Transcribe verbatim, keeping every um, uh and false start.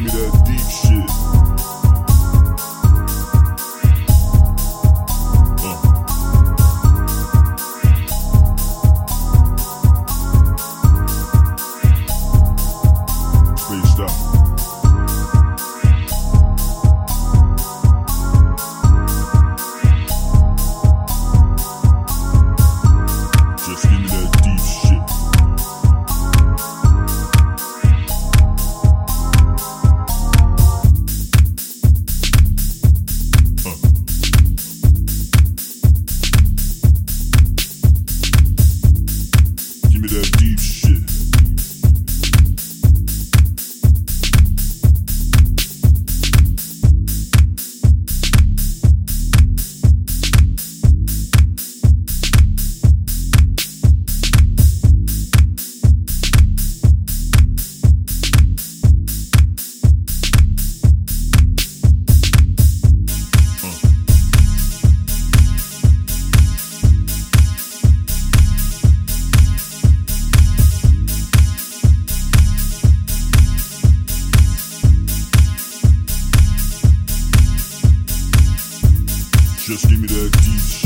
me that deep shit. Uh. Spaced out. Just give me that deep shit. Give me that deep shit. Just give me that deep shit.